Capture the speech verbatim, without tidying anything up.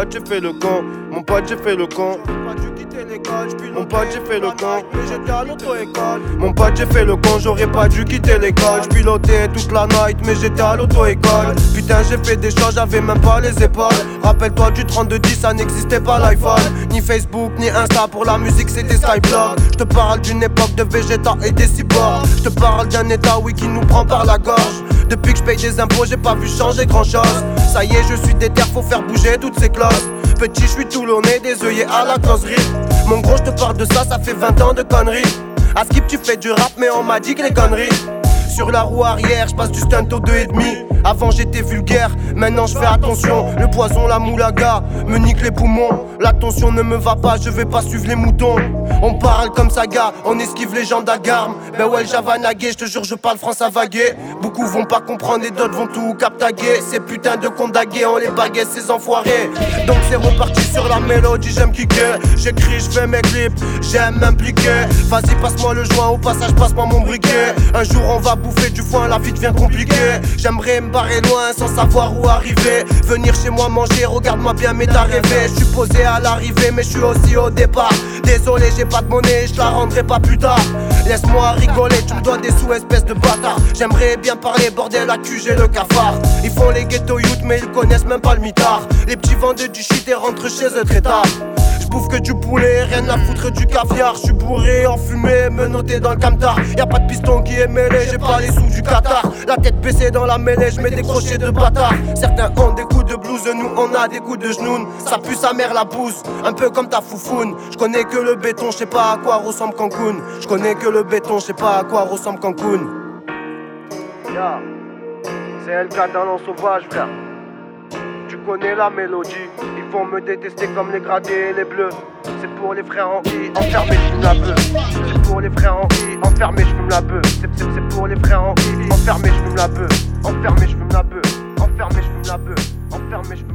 pote j'ai fait le con, mon pote j'ai fait le con. Mon pote j'ai fait le con, mais j'étais à l'auto-école. Mon pote j'ai fait le con, j'aurais pas dû quitter l'école. J'pilotais toute la night, mais j'étais à l'auto-école. Putain j'ai fait des choses, j'avais même pas les épaules. Rappelle-toi du trente-deux dix, ça n'existait pas l'iPhone. Ni Facebook, ni Insta, pour la musique c'était Skyblog. J'te parle d'une époque de Vegeta et des cyborgs. J'te parle d'un état oui qui nous prend par la gorge. Depuis que j'paye des impôts, j'ai pas vu changer grand chose. Ça y est, je suis déter, faut faire bouger toutes ces closes. Petit, j'suis toulonné, des œillets à la causerie. Mon gros, j'te parle de ça, ça fait vingt ans de conneries. À Skip, tu fais du rap, mais on m'a dit que les conneries. Sur la roue arrière, j'passe du stunt au deux et demi. Avant j'étais vulgaire, maintenant j'fais attention. Le poison, la moulaga, me nique les poumons. L'attention ne me va pas, je vais pas suivre les moutons. On parle comme Saga, on esquive les gens d'Agarme. Ben ouais, Javanagué, j'te jure, je parle France à vaguer. Beaucoup vont pas comprendre et d'autres vont tout captaguer. Ces putains de condagués, on les baguette, ces enfoirés. Donc c'est reparti sur la mélodie, j'aime kicker. J'écris, j'fais mes clips, j'aime m'impliquer. Vas-y, passe-moi le joint, au passage, passe-moi mon briquet. Un jour on va bouffer du foin, la vie devient compliquée. J'aimerais me barrer loin sans savoir où arriver. Venir chez moi manger, regarde-moi bien, mais t'as rêvé. J'suis posé à l'arrivée, mais j'suis aussi au départ. Désolé, j'ai pas de monnaie, j'la rendrai pas plus tard. Laisse-moi rigoler, tu me dois des sous, espèce de bâtard. J'aimerais bien parler, bordel, la Q G, le cafard. Ils font les ghetto youth, mais ils connaissent même pas le mitard. Les petits vendeurs du shit et rentrent chez eux très tard. J'bouffe que du poulet, rien à foutre du caviar. J'suis bourré, enfumé, menotté dans le camtar. Y'a pas de piston qui est mêlé, j'ai pas les sous du Qatar. La tête baissée dans la mêlée, j'mets des crochets de bâtard. Certains ont des coups de blues, nous on a des coups de genoux. Ça pue sa mère la pousse, un peu comme ta foufoune. J'connais que le béton, j'sais pas à quoi ressemble Cancun. J'connais que le béton, j'sais pas à quoi ressemble Cancun. Yeah. C'est L K dans l'an sauvage, frère. Tu connais la mélodie, ils vont me détester comme les gradés et les bleus. C'est pour les frères en I, enfermés j'fume la beuh. C'est pour les frères en I, enfermés j'fume la beuh. C'est, c'est, c'est pour les frères en I, enfermés j'fume la beuh. Enfermés j'fume la beuh. Enfermés j'fume la beuh. Enfermés j'fume